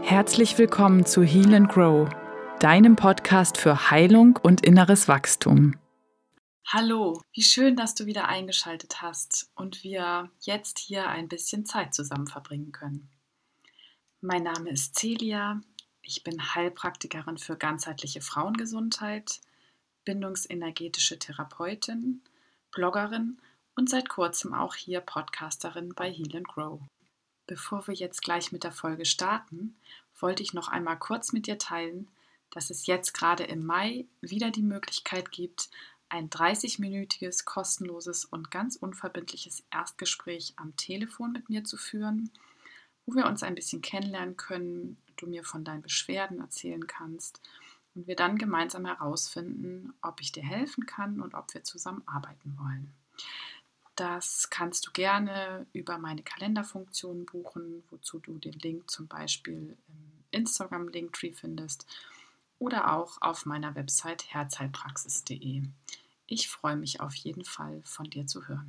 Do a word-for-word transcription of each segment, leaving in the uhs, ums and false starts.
Herzlich willkommen zu Heal and Grow, deinem Podcast für Heilung und inneres Wachstum. Hallo, wie schön, dass du wieder eingeschaltet hast und wir jetzt hier ein bisschen Zeit zusammen verbringen können. Mein Name ist Celia, ich bin Heilpraktikerin für ganzheitliche Frauengesundheit, bindungsenergetische Therapeutin, Bloggerin und seit kurzem auch hier Podcasterin bei Heal and Grow. Bevor wir jetzt gleich mit der Folge starten, wollte ich noch einmal kurz mit dir teilen, dass es jetzt gerade im Mai wieder die Möglichkeit gibt, ein dreißig-minütiges, kostenloses und ganz unverbindliches Erstgespräch am Telefon mit mir zu führen, wo wir uns ein bisschen kennenlernen können, du mir von deinen Beschwerden erzählen kannst und wir dann gemeinsam herausfinden, ob ich dir helfen kann und ob wir zusammen arbeiten wollen. Das kannst du gerne über meine Kalenderfunktion buchen, wozu du den Link zum Beispiel im Instagram-Linktree findest oder auch auf meiner Website herzheilpraxis punkt de. Ich freue mich auf jeden Fall, von dir zu hören.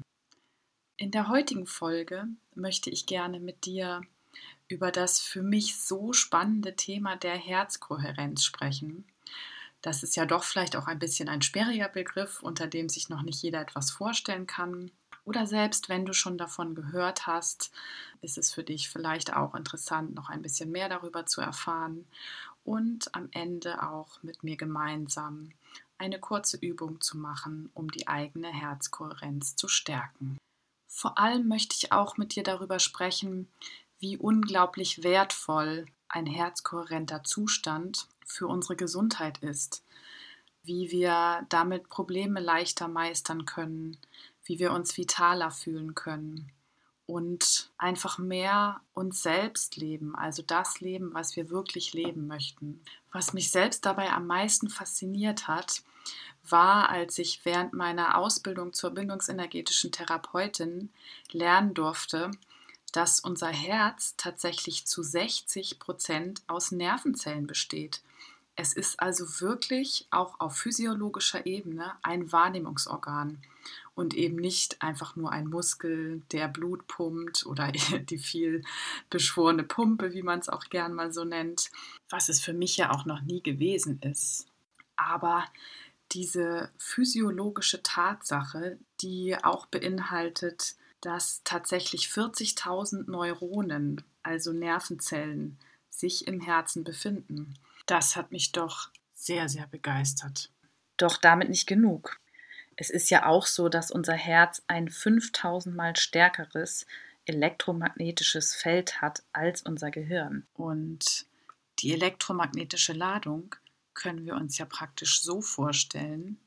In der heutigen Folge möchte ich gerne mit dir über das für mich so spannende Thema der Herzkohärenz sprechen. Das ist ja doch vielleicht auch ein bisschen ein sperriger Begriff, unter dem sich noch nicht jeder etwas vorstellen kann. Oder selbst wenn du schon davon gehört hast, ist es für dich vielleicht auch interessant, noch ein bisschen mehr darüber zu erfahren und am Ende auch mit mir gemeinsam eine kurze Übung zu machen, um die eigene Herzkohärenz zu stärken. Vor allem möchte ich auch mit dir darüber sprechen, wie unglaublich wertvoll ein herzkohärenter Zustand für unsere Gesundheit ist, wie wir damit Probleme leichter meistern können, wie wir uns vitaler fühlen können und einfach mehr uns selbst leben, also das Leben, was wir wirklich leben möchten. Was mich selbst dabei am meisten fasziniert hat, war, als ich während meiner Ausbildung zur bindungsenergetischen Therapeutin lernen durfte, dass unser Herz tatsächlich zu sechzig Prozent aus Nervenzellen besteht. Es ist also wirklich auch auf physiologischer Ebene ein Wahrnehmungsorgan und eben nicht einfach nur ein Muskel, der Blut pumpt oder die viel beschworene Pumpe, wie man es auch gern mal so nennt, was es für mich ja auch noch nie gewesen ist. Aber diese physiologische Tatsache, die auch beinhaltet, dass tatsächlich vierzigtausend Neuronen, also Nervenzellen, sich im Herzen befinden. Das hat mich doch sehr, sehr begeistert. Doch damit nicht genug. Es ist ja auch so, dass unser Herz ein fünftausendmal stärkeres elektromagnetisches Feld hat als unser Gehirn. Und die elektromagnetische Ladung können wir uns ja praktisch so vorstellen,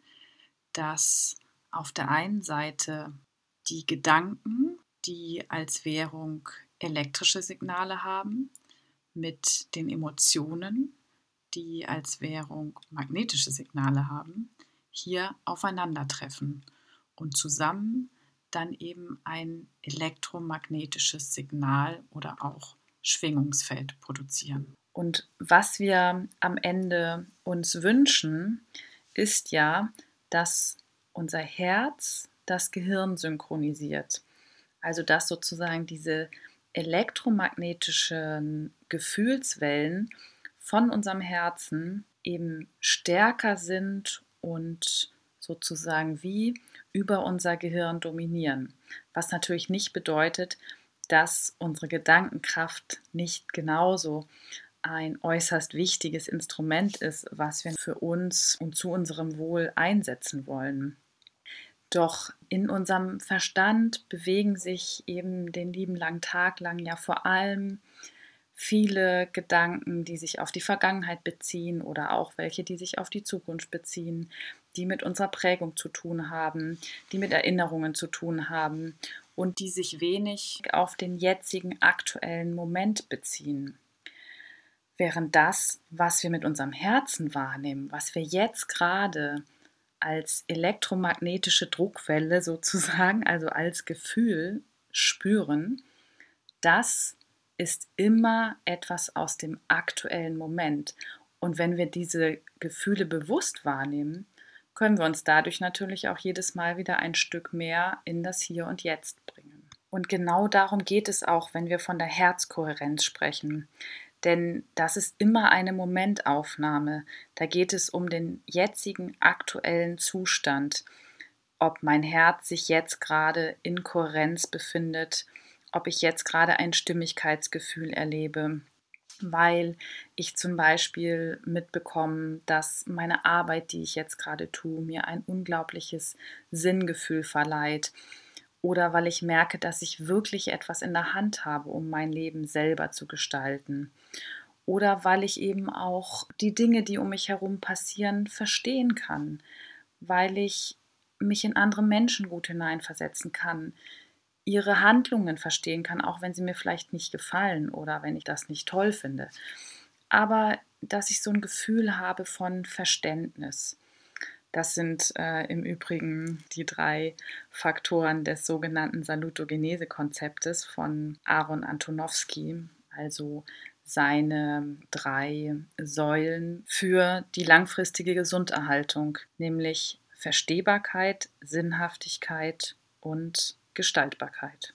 dass auf der einen Seite die Gedanken, die als Währung elektrische Signale haben, mit den Emotionen, die als Währung magnetische Signale haben, hier aufeinandertreffen und zusammen dann eben ein elektromagnetisches Signal oder auch Schwingungsfeld produzieren. Und was wir am Ende uns wünschen, ist ja, dass unser Herz das Gehirn synchronisiert. Also dass sozusagen diese elektromagnetischen Gefühlswellen von unserem Herzen eben stärker sind und sozusagen wie über unser Gehirn dominieren. Was natürlich nicht bedeutet, dass unsere Gedankenkraft nicht genauso ein äußerst wichtiges Instrument ist, was wir für uns und zu unserem Wohl einsetzen wollen. Doch in unserem Verstand bewegen sich eben den lieben langen Tag lang ja vor allem viele Gedanken, die sich auf die Vergangenheit beziehen oder auch welche, die sich auf die Zukunft beziehen, die mit unserer Prägung zu tun haben, die mit Erinnerungen zu tun haben und die sich wenig auf den jetzigen aktuellen Moment beziehen. Während das, was wir mit unserem Herzen wahrnehmen, was wir jetzt gerade als elektromagnetische Druckwelle sozusagen, also als Gefühl spüren, das ist immer etwas aus dem aktuellen Moment. Und wenn wir diese Gefühle bewusst wahrnehmen, können wir uns dadurch natürlich auch jedes Mal wieder ein Stück mehr in das Hier und Jetzt bringen. Und genau darum geht es auch, wenn wir von der Herzkohärenz sprechen. Denn das ist immer eine Momentaufnahme. Da geht es um den jetzigen aktuellen Zustand, ob mein Herz sich jetzt gerade in Kohärenz befindet, ob ich jetzt gerade ein Stimmigkeitsgefühl erlebe, weil ich zum Beispiel mitbekomme, dass meine Arbeit, die ich jetzt gerade tue, mir ein unglaubliches Sinngefühl verleiht, oder weil ich merke, dass ich wirklich etwas in der Hand habe, um mein Leben selber zu gestalten. Oder weil ich eben auch die Dinge, die um mich herum passieren, verstehen kann, weil ich mich in andere Menschen gut hineinversetzen kann, ihre Handlungen verstehen kann, auch wenn sie mir vielleicht nicht gefallen oder wenn ich das nicht toll finde. Aber dass ich so ein Gefühl habe von Verständnis. Das sind äh, im Übrigen die drei Faktoren des sogenannten Salutogenese-Konzeptes von Aaron Antonowski, also seine drei Säulen für die langfristige Gesunderhaltung, nämlich Verstehbarkeit, Sinnhaftigkeit und Gestaltbarkeit.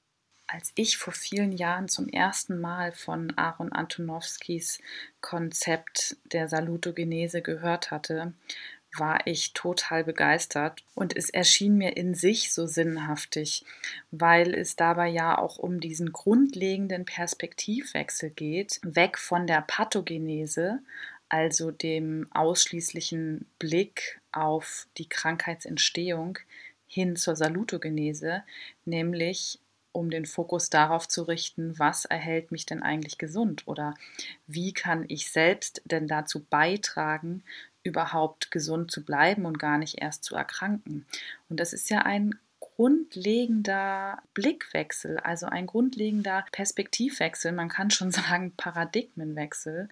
Als ich vor vielen Jahren zum ersten Mal von Aaron Antonowskis Konzept der Salutogenese gehört hatte, war ich total begeistert und es erschien mir in sich so sinnhaftig, weil es dabei ja auch um diesen grundlegenden Perspektivwechsel geht, weg von der Pathogenese, also dem ausschließlichen Blick auf die Krankheitsentstehung, hin zur Salutogenese, nämlich um den Fokus darauf zu richten, was erhält mich denn eigentlich gesund oder wie kann ich selbst denn dazu beitragen, überhaupt gesund zu bleiben und gar nicht erst zu erkranken. Und das ist ja ein grundlegender Blickwechsel, also ein grundlegender Perspektivwechsel, man kann schon sagen Paradigmenwechsel,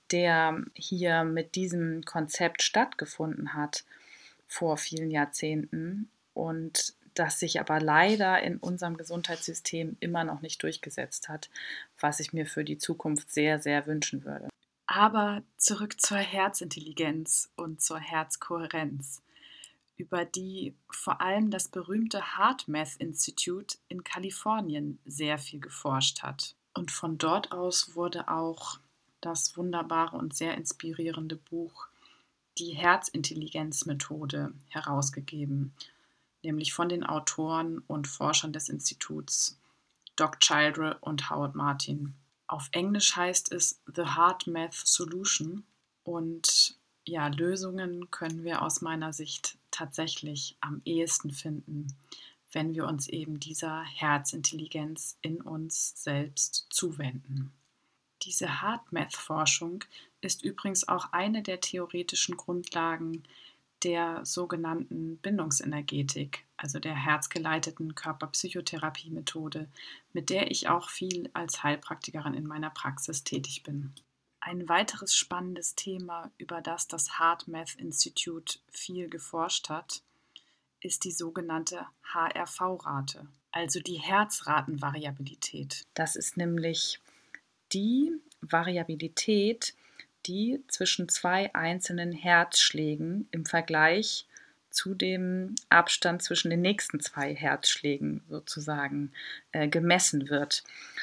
der hier mit diesem Konzept stattgefunden hat vor vielen Jahrzehnten und das sich aber leider in unserem Gesundheitssystem immer noch nicht durchgesetzt hat, was ich mir für die Zukunft sehr, sehr wünschen würde. Aber zurück zur Herzintelligenz und zur Herzkohärenz, über die vor allem das berühmte HeartMath Institute in Kalifornien sehr viel geforscht hat. Und von dort aus wurde auch das wunderbare und sehr inspirierende Buch Die Herzintelligenzmethode herausgegeben, nämlich von den Autoren und Forschern des Instituts Doc Childre und Howard Martin. Auf Englisch heißt es The HeartMath Solution und ja, Lösungen können wir aus meiner Sicht tatsächlich am ehesten finden, wenn wir uns eben dieser Herzintelligenz in uns selbst zuwenden. Diese HeartMath-Forschung ist übrigens auch eine der theoretischen Grundlagen der sogenannten Bindungsenergetik, also der herzgeleiteten Körperpsychotherapie-Methode, mit der ich auch viel als Heilpraktikerin in meiner Praxis tätig bin. Ein weiteres spannendes Thema, über das das HeartMath Institute viel geforscht hat, ist die sogenannte H R V-Rate, also die Herzratenvariabilität. Das ist nämlich die Variabilität, die zwischen zwei einzelnen Herzschlägen im Vergleich zu dem Abstand zwischen den nächsten zwei Herzschlägen sozusagen äh, gemessen wird.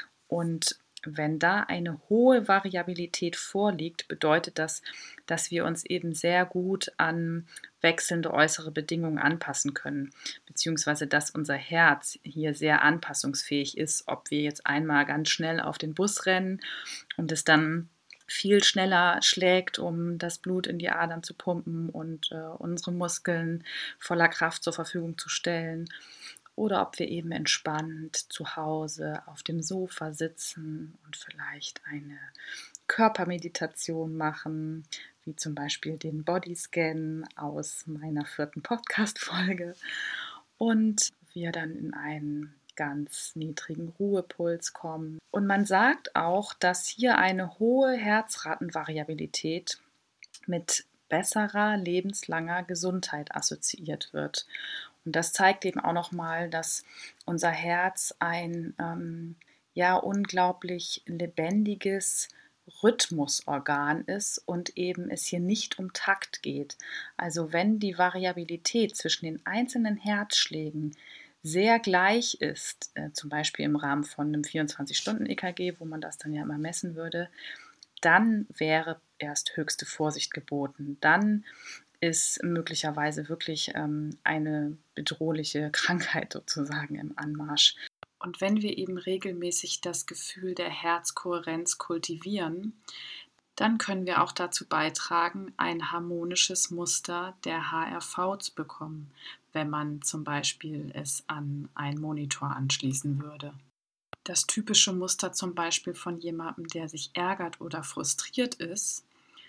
Und wenn da eine hohe Variabilität vorliegt, bedeutet das, dass wir uns eben sehr gut an wechselnde äußere Bedingungen anpassen können, beziehungsweise dass unser Herz hier sehr anpassungsfähig ist, ob wir jetzt einmal ganz schnell auf den Bus rennen und es dann viel schneller schlägt, um das Blut in die Adern zu pumpen und äh, unsere Muskeln voller Kraft zur Verfügung zu stellen. Oder ob wir eben entspannt zu Hause auf dem Sofa sitzen und vielleicht eine Körpermeditation machen, wie zum Beispiel den Bodyscan aus meiner vierten Podcast-Folge. Und wir dann in einen ganz niedrigen Ruhepuls kommen. Und man sagt auch, dass hier eine hohe Herzratenvariabilität mit besserer lebenslanger Gesundheit assoziiert wird. Und das zeigt eben auch nochmal, dass unser Herz ein ähm, ja unglaublich lebendiges Rhythmusorgan ist und eben es hier nicht um Takt geht. Also wenn die Variabilität zwischen den einzelnen Herzschlägen sehr gleich ist, äh, zum Beispiel im Rahmen von einem vierundzwanzig-Stunden-E K G, wo man das dann ja immer messen würde, dann wäre erst höchste Vorsicht geboten. Dann ist möglicherweise wirklich ähm, eine bedrohliche Krankheit sozusagen im Anmarsch. Und wenn wir eben regelmäßig das Gefühl der Herzkohärenz kultivieren, dann können wir auch dazu beitragen, ein harmonisches Muster der H R V zu bekommen, wenn man zum Beispiel es an einen Monitor anschließen würde. Das typische Muster zum Beispiel von jemandem, der sich ärgert oder frustriert ist,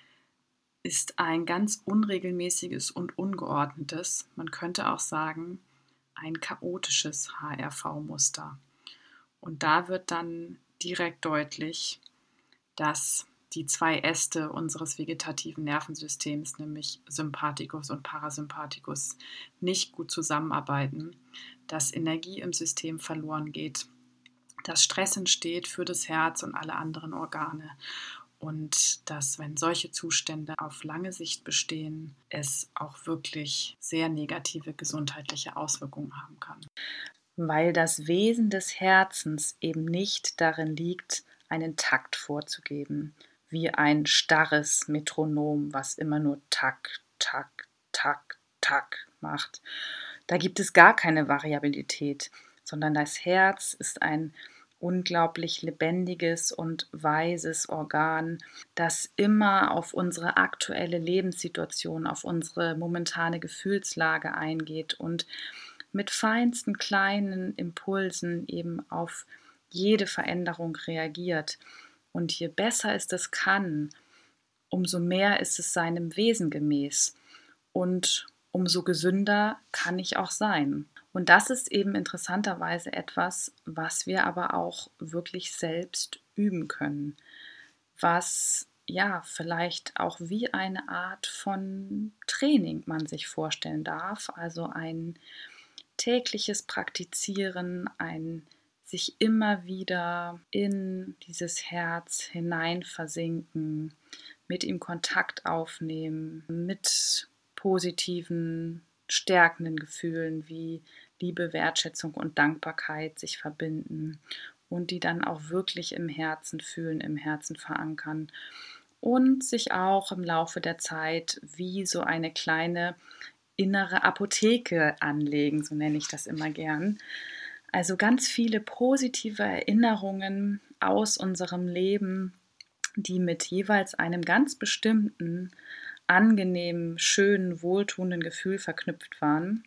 ist ein ganz unregelmäßiges und ungeordnetes, man könnte auch sagen, ein chaotisches H R V-Muster. Und da wird dann direkt deutlich, dass die zwei Äste unseres vegetativen Nervensystems, nämlich Sympathikus und Parasympathikus, nicht gut zusammenarbeiten, dass Energie im System verloren geht, dass Stress entsteht für das Herz und alle anderen Organe und dass, wenn solche Zustände auf lange Sicht bestehen, es auch wirklich sehr negative gesundheitliche Auswirkungen haben kann. Weil das Wesen des Herzens eben nicht darin liegt, einen Takt vorzugeben, wie ein starres Metronom, was immer nur Tak, Tak, Tak, Tak macht. Da gibt es gar keine Variabilität, sondern das Herz ist ein unglaublich lebendiges und weises Organ, das immer auf unsere aktuelle Lebenssituation, auf unsere momentane Gefühlslage eingeht und mit feinsten kleinen Impulsen eben auf jede Veränderung reagiert. Und je besser es das kann, umso mehr ist es seinem Wesen gemäß und umso gesünder kann ich auch sein. Und das ist eben interessanterweise etwas, was wir aber auch wirklich selbst üben können, was ja vielleicht auch wie eine Art von Training man sich vorstellen darf, also ein tägliches Praktizieren, ein sich immer wieder in dieses Herz hinein versinken, mit ihm Kontakt aufnehmen, mit positiven, stärkenden Gefühlen wie Liebe, Wertschätzung und Dankbarkeit sich verbinden und die dann auch wirklich im Herzen fühlen, im Herzen verankern und sich auch im Laufe der Zeit wie so eine kleine innere Apotheke anlegen, so nenne ich das immer gern. Also ganz viele positive Erinnerungen aus unserem Leben, die mit jeweils einem ganz bestimmten, angenehmen, schönen, wohltuenden Gefühl verknüpft waren,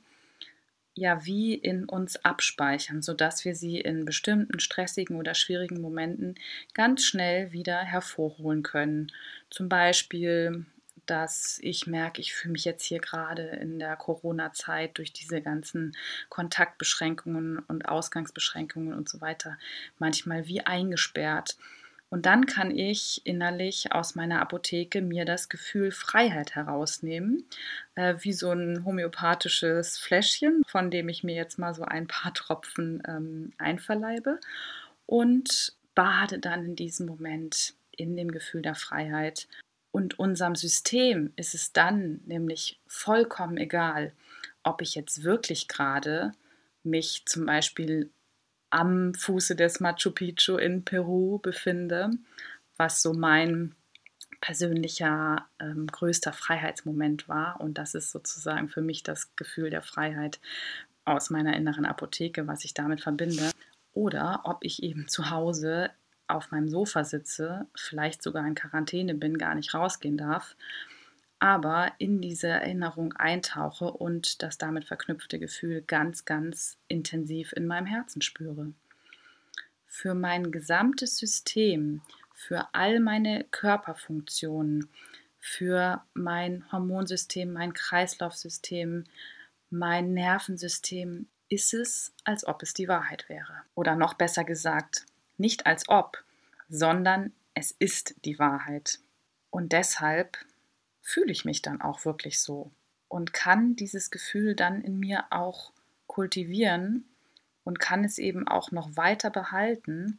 ja wie in uns abspeichern, sodass wir sie in bestimmten stressigen oder schwierigen Momenten ganz schnell wieder hervorholen können. Zum Beispiel, dass ich merke, ich fühle mich jetzt hier gerade in der Corona-Zeit durch diese ganzen Kontaktbeschränkungen und Ausgangsbeschränkungen und so weiter manchmal wie eingesperrt. Und dann kann ich innerlich aus meiner Apotheke mir das Gefühl Freiheit herausnehmen, äh, wie so ein homöopathisches Fläschchen, von dem ich mir jetzt mal so ein paar Tropfen ähm, einverleibe und bade dann in diesem Moment in dem Gefühl der Freiheit. Und unserem System ist es dann nämlich vollkommen egal, ob ich jetzt wirklich gerade mich zum Beispiel am Fuße des Machu Picchu in Peru befinde, was so mein persönlicher ähm, größter Freiheitsmoment war. Und das ist sozusagen für mich das Gefühl der Freiheit aus meiner inneren Apotheke, was ich damit verbinde. Oder ob ich eben zu Hause auf meinem Sofa sitze, vielleicht sogar in Quarantäne bin, gar nicht rausgehen darf, aber in diese Erinnerung eintauche und das damit verknüpfte Gefühl ganz, ganz intensiv in meinem Herzen spüre. Für mein gesamtes System, für all meine Körperfunktionen, für mein Hormonsystem, mein Kreislaufsystem, mein Nervensystem ist es, als ob es die Wahrheit wäre. Oder noch besser gesagt, nicht als ob, sondern es ist die Wahrheit. Und deshalb fühle ich mich dann auch wirklich so und kann dieses Gefühl dann in mir auch kultivieren und kann es eben auch noch weiter behalten,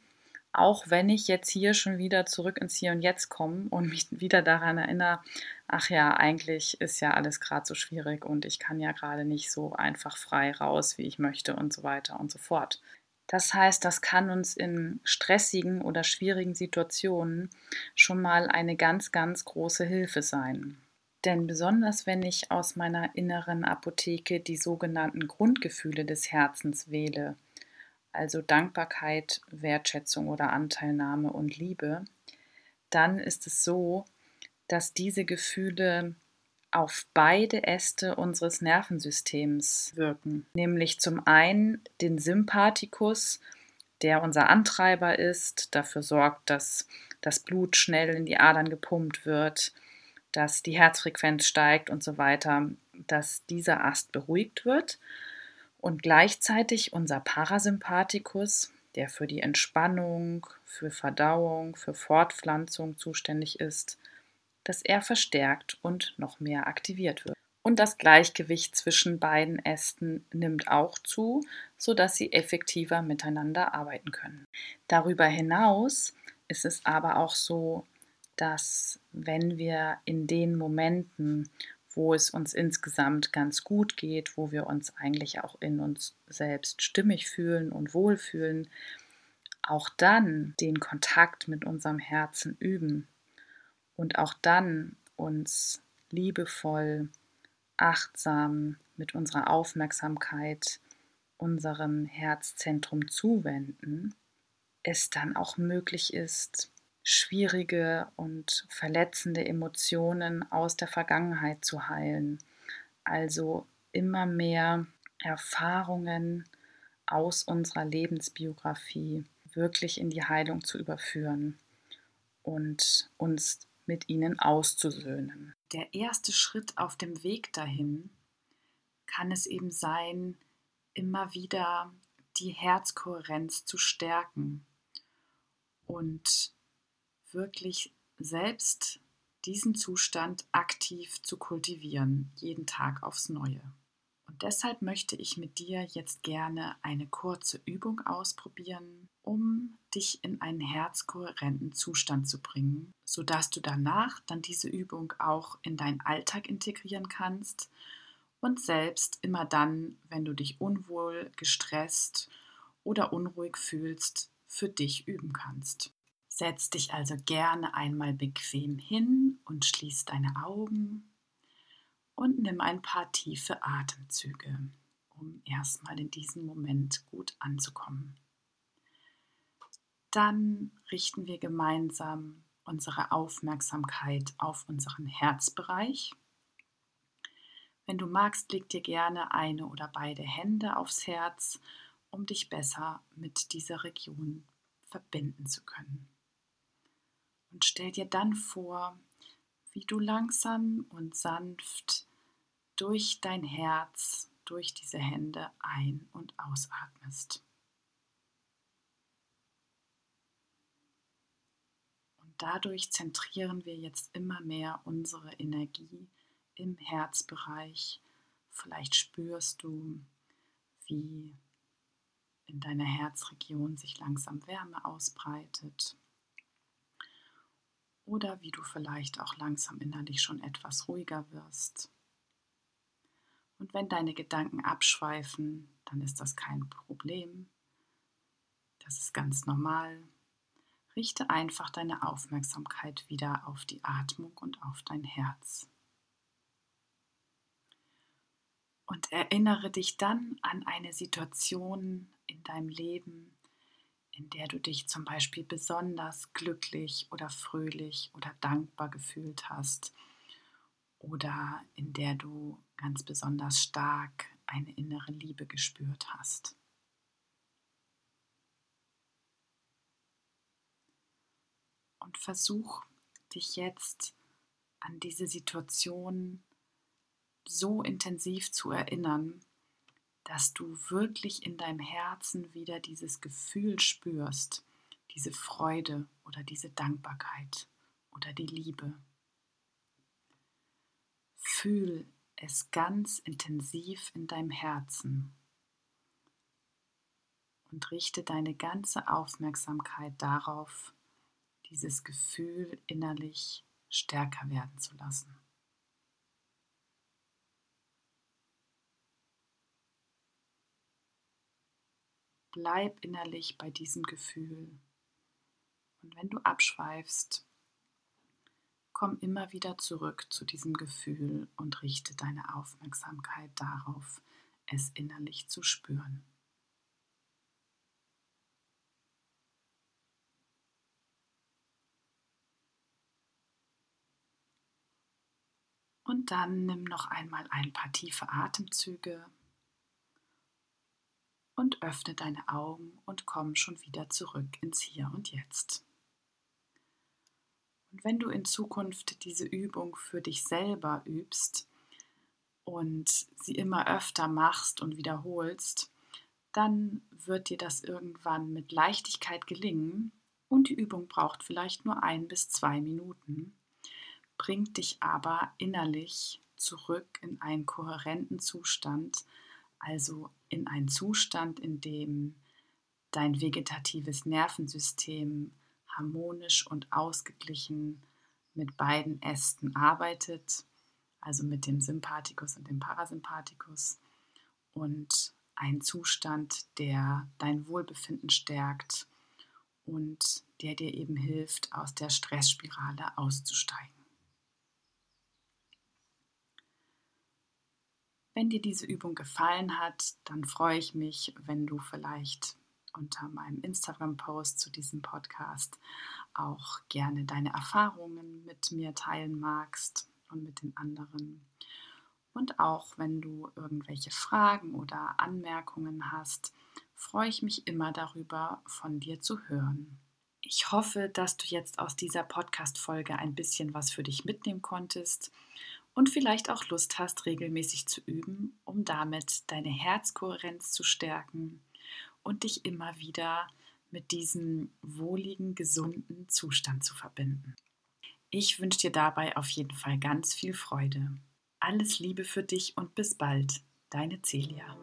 Auch wenn ich jetzt hier schon wieder zurück ins Hier und Jetzt komme und mich wieder daran erinnere: „Ach ja, eigentlich ist ja alles gerade so schwierig und ich kann ja gerade nicht so einfach frei raus, wie ich möchte“ und so weiter und so fort. Das heißt, das kann uns in stressigen oder schwierigen Situationen schon mal eine ganz, ganz große Hilfe sein. Denn besonders wenn ich aus meiner inneren Apotheke die sogenannten Grundgefühle des Herzens wähle, also Dankbarkeit, Wertschätzung oder Anteilnahme und Liebe, dann ist es so, dass diese Gefühle auf beide Äste unseres Nervensystems wirken. Nämlich zum einen den Sympathikus, der unser Antreiber ist, dafür sorgt, dass das Blut schnell in die Adern gepumpt wird, dass die Herzfrequenz steigt und so weiter, dass dieser Ast beruhigt wird. Und gleichzeitig unser Parasympathikus, der für die Entspannung, für Verdauung, für Fortpflanzung zuständig ist, dass er verstärkt und noch mehr aktiviert wird. Und das Gleichgewicht zwischen beiden Ästen nimmt auch zu, sodass sie effektiver miteinander arbeiten können. Darüber hinaus ist es aber auch so, dass wenn wir in den Momenten, wo es uns insgesamt ganz gut geht, wo wir uns eigentlich auch in uns selbst stimmig fühlen und wohlfühlen, auch dann den Kontakt mit unserem Herzen üben und auch dann uns liebevoll, achtsam mit unserer Aufmerksamkeit unserem Herzzentrum zuwenden, es dann auch möglich ist, schwierige und verletzende Emotionen aus der Vergangenheit zu heilen. Also immer mehr Erfahrungen aus unserer Lebensbiografie wirklich in die Heilung zu überführen und uns mit ihnen auszusöhnen. Der erste Schritt auf dem Weg dahin kann es eben sein, immer wieder die Herzkohärenz zu stärken und wirklich selbst diesen Zustand aktiv zu kultivieren, jeden Tag aufs Neue. Und deshalb möchte ich mit dir jetzt gerne eine kurze Übung ausprobieren, um dich in einen herzkohärenten Zustand zu bringen, sodass du danach dann diese Übung auch in deinen Alltag integrieren kannst und selbst immer dann, wenn du dich unwohl, gestresst oder unruhig fühlst, für dich üben kannst. Setz dich also gerne einmal bequem hin und schließ deine Augen und nimm ein paar tiefe Atemzüge, um erstmal in diesem Moment gut anzukommen. Dann richten wir gemeinsam unsere Aufmerksamkeit auf unseren Herzbereich. Wenn du magst, leg dir gerne eine oder beide Hände aufs Herz, um dich besser mit dieser Region verbinden zu können. Und stell dir dann vor, wie du langsam und sanft durch dein Herz, durch diese Hände ein- und ausatmest. Und dadurch zentrieren wir jetzt immer mehr unsere Energie im Herzbereich. Vielleicht spürst du, wie in deiner Herzregion sich langsam Wärme ausbreitet. Oder wie du vielleicht auch langsam innerlich schon etwas ruhiger wirst. Und wenn deine Gedanken abschweifen, dann ist das kein Problem. Das ist ganz normal. Richte einfach deine Aufmerksamkeit wieder auf die Atmung und auf dein Herz. Und erinnere dich dann an eine Situation in deinem Leben, in der du dich zum Beispiel besonders glücklich oder fröhlich oder dankbar gefühlt hast oder in der du ganz besonders stark eine innere Liebe gespürt hast. Und versuch dich jetzt an diese Situation so intensiv zu erinnern, dass du wirklich in deinem Herzen wieder dieses Gefühl spürst, diese Freude oder diese Dankbarkeit oder die Liebe. Fühl es ganz intensiv in deinem Herzen und richte deine ganze Aufmerksamkeit darauf, dieses Gefühl innerlich stärker werden zu lassen. Bleib innerlich bei diesem Gefühl. Und wenn du abschweifst, komm immer wieder zurück zu diesem Gefühl und richte deine Aufmerksamkeit darauf, es innerlich zu spüren. Und dann nimm noch einmal ein paar tiefe Atemzüge und öffne deine Augen und komm schon wieder zurück ins Hier und Jetzt. Und wenn du in Zukunft diese Übung für dich selber übst und sie immer öfter machst und wiederholst, dann wird dir das irgendwann mit Leichtigkeit gelingen und die Übung braucht vielleicht nur ein bis zwei Minuten, bringt dich aber innerlich zurück in einen kohärenten Zustand, also in einen Zustand, in dem dein vegetatives Nervensystem harmonisch und ausgeglichen mit beiden Ästen arbeitet, also mit dem Sympathikus und dem Parasympathikus, und ein Zustand, der dein Wohlbefinden stärkt und der dir eben hilft, aus der Stressspirale auszusteigen. Wenn dir diese Übung gefallen hat, dann freue ich mich, wenn du vielleicht unter meinem Instagram-Post zu diesem Podcast auch gerne deine Erfahrungen mit mir teilen magst und mit den anderen. Und auch wenn du irgendwelche Fragen oder Anmerkungen hast, freue ich mich immer darüber, von dir zu hören. Ich hoffe, dass du jetzt aus dieser Podcast-Folge ein bisschen was für dich mitnehmen konntest und vielleicht auch Lust hast, regelmäßig zu üben, um damit deine Herzkohärenz zu stärken und dich immer wieder mit diesem wohligen, gesunden Zustand zu verbinden. Ich wünsche dir dabei auf jeden Fall ganz viel Freude. Alles Liebe für dich und bis bald, deine Celia.